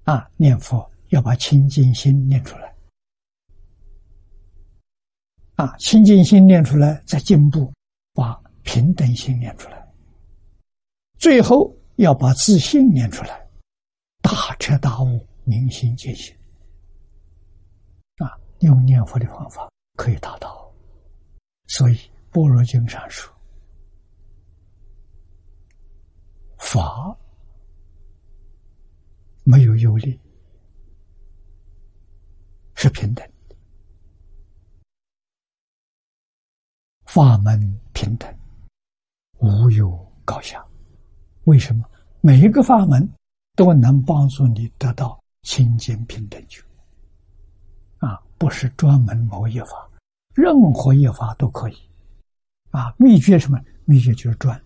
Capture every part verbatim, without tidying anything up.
啊，念佛要把清净心念出来。啊，清净心念出来，再进步把平等心念出来，最后要把自信念出来，大彻大悟，明心见性。啊，用念佛的方法可以达到。所以《般若经》上说，法没有优劣，是平等的，法门平等，无有高下。为什么？每一个法门都能帮助你得到清净平等觉。啊，不是专门某一法，任何一法都可以。啊，秘诀什么？秘诀就是转。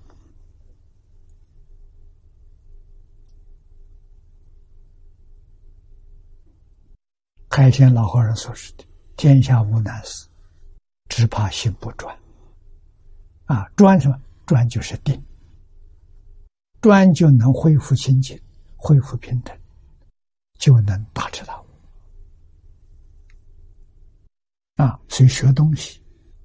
开天老和尚所说的“天下无难事，只怕心不专”。啊，专什么？专就是定，专就能恢复清净，恢复平等，就能大彻大悟。啊，所以学东西，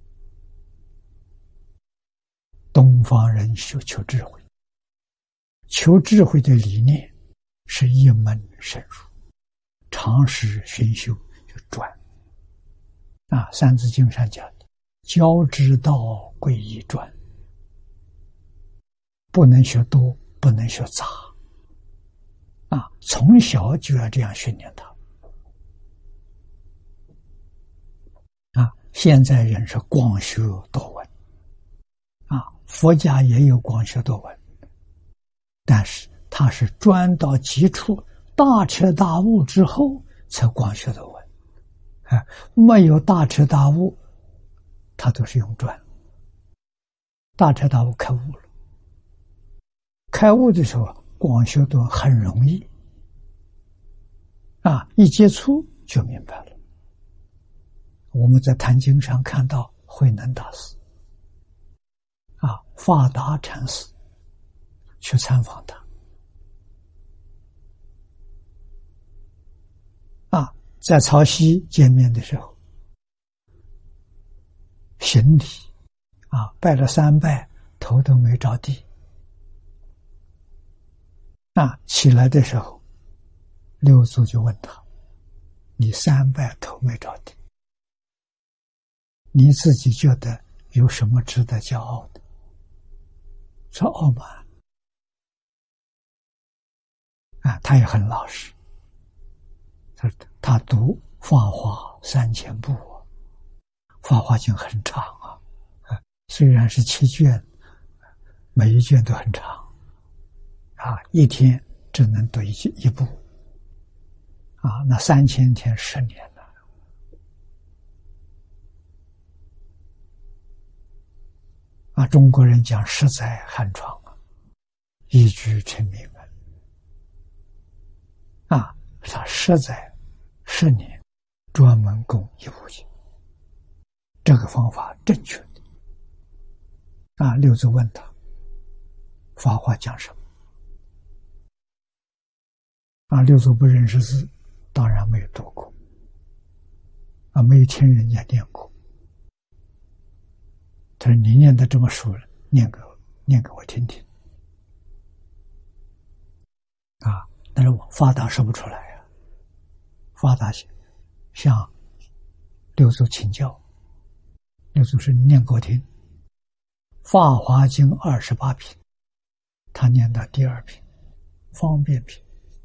东方人求求智慧，求智慧的理念是一门深入，长时熏修就专。啊，《三字经》上讲的“教之道，贵以专”，不能学多，不能学杂。啊，从小就要这样训练他。啊，现在人是广学多闻。啊，佛家也有广学多闻，但是他是专到极处，大彻大悟之后才广学多闻。啊，没有大彻大悟，他都是用专。大彻大悟开悟了，开悟的时候广学多闻很容易。啊，一接触就明白了。我们在坛经上看到慧能大师，啊，法达禅师去参访他，啊，在潮汐见面的时候，行礼，啊，拜了三拜，头都没着地，啊，起来的时候，六祖就问他：“你三拜头没着地，你自己觉得有什么值得骄傲的？”说傲慢。啊，他也很老实。他他读《法华》三千部，《法华经》很长啊，啊，虽然是七卷，每一卷都很长，啊，一天只能读一一部，啊，那三千天十年了。啊，中国人讲十载寒窗啊，一举成名啊。啊，他十载十年专门供一部经，这个方法正确的。啊，六祖问他法华讲什么？啊，六祖不认识字，当然没有读过，啊，没有听人家念过。他说：“你念的这么熟了，念给我，念给我听听。”啊，但是我法达说不出来呀、啊。法达向六祖请教，六祖是念给我听。法华经二十八品，他念到第二品，方便品。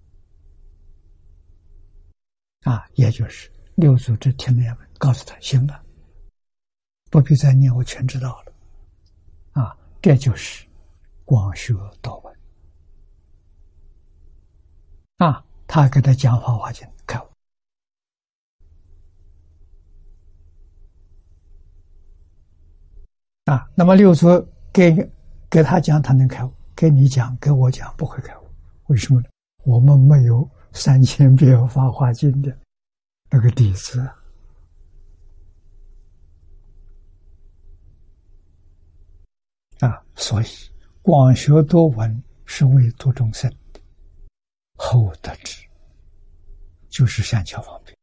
啊，也就是六祖只听了告诉他行了，不必再念，我全知道了。啊，这就是广学多闻。啊，他给他讲法华经开悟。啊，那么六祖给给他讲，他能开悟；给你讲，给我讲，不会开悟。为什么呢？我们没有三千遍法华经的那个底子。啊，所以广学多闻是为度众生的，后得之。 就是善巧方便。